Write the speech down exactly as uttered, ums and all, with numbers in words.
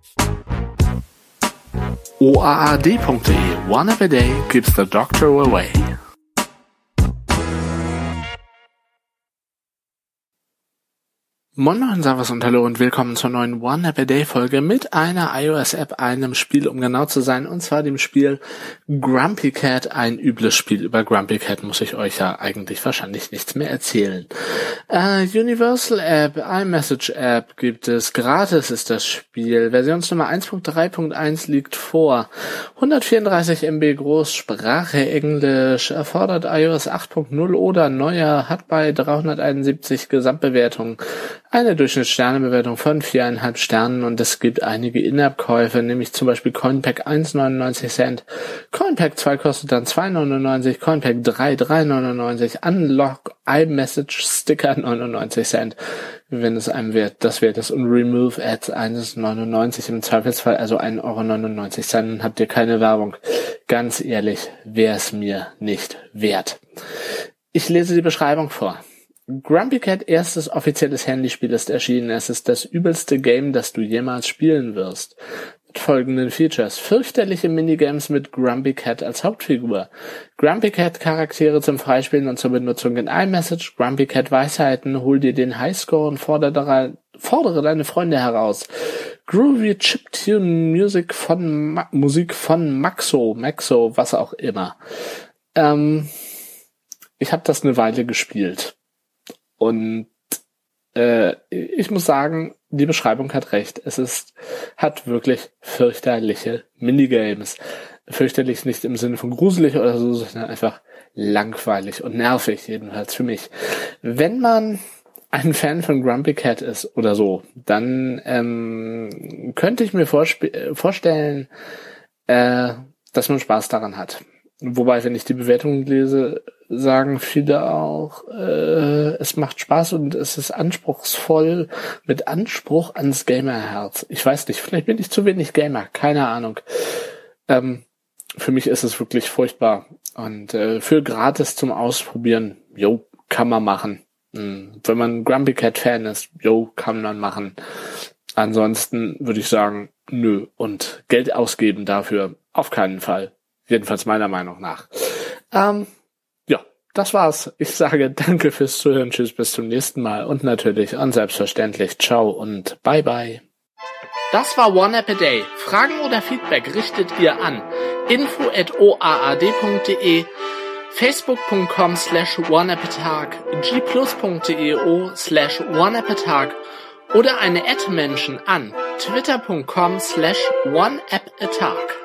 O A A D punkt de. One app a day keeps the doctor away. Moin Moin, Servus und Hallo und willkommen zur neuen One App a Day Folge mit einer iOS-App, einem Spiel, um genau zu sein, und zwar dem Spiel Grumpy Cat, ein übles Spiel. Über Grumpy Cat muss ich euch ja eigentlich wahrscheinlich nichts mehr erzählen. Äh, Universal App, iMessage App gibt es, gratis ist das Spiel, Versionsnummer eins Punkt drei Punkt eins liegt vor, hundertvierunddreißig Megabyte groß, Sprache Englisch, erfordert iOS acht Punkt null oder neuer, hat bei dreihunderteinundsiebzig Gesamtbewertungen eine Durchschnittssternebewertung von viereinhalb Sternen und es gibt einige In-App-Käufe, nämlich zum Beispiel Coinpack eins neunundneunzig Cent, Coinpack zwei kostet dann zwei neunundneunzig, Coinpack drei drei neunundneunzig, Unlock iMessage Sticker neunundneunzig Cent, wenn es einem wert, das wert ist, und Remove Ads eins neunundneunzig im Zweifelsfall, also ein Euro neunundneunzig, dann habt ihr keine Werbung. Ganz ehrlich, wäre es mir nicht wert. Ich lese die Beschreibung vor. Grumpy Cat erstes offizielles Handyspiel ist erschienen. Es ist das übelste Game, das du jemals spielen wirst. Mit folgenden Features. Fürchterliche Minigames mit Grumpy Cat als Hauptfigur. Grumpy Cat Charaktere zum Freispielen und zur Benutzung in iMessage. Grumpy Cat Weisheiten. Hol dir den Highscore und fordere, fordere deine Freunde heraus. Groovy Chiptune Music von Ma- Musik von Maxo, Maxo, was auch immer. Ähm, ich habe das eine Weile gespielt. Und äh, ich muss sagen, die Beschreibung hat recht. Es ist, hat wirklich fürchterliche Minigames. Fürchterlich nicht im Sinne von gruselig oder so, sondern einfach langweilig und nervig, jedenfalls für mich. Wenn man ein Fan von Grumpy Cat ist oder so, dann ähm, könnte ich mir vorsp- vorstellen, äh, dass man Spaß daran hat. Wobei, wenn ich die Bewertungen lese, sagen viele auch, äh, es macht Spaß und es ist anspruchsvoll, mit Anspruch ans Gamerherz. Ich weiß nicht, vielleicht bin ich zu wenig Gamer, keine Ahnung. Ähm, für mich ist es wirklich furchtbar. Und äh, für gratis zum Ausprobieren, jo, kann man machen. Hm. Wenn man Grumpy Cat Fan ist, jo, kann man machen. Ansonsten würde ich sagen, nö. Und Geld ausgeben dafür auf keinen Fall. Jedenfalls meiner Meinung nach. Ähm, ja, das war's. Ich sage danke fürs Zuhören, tschüss, bis zum nächsten Mal und natürlich und selbstverständlich ciao und bye bye. Das war One App a Day. Fragen oder Feedback richtet ihr an info at o a a d punkt de, facebook punkt com slash oneappatag, g plus punkt de slash oneappatag oder eine Ad-Menschen an twitter punkt com slash oneappatag.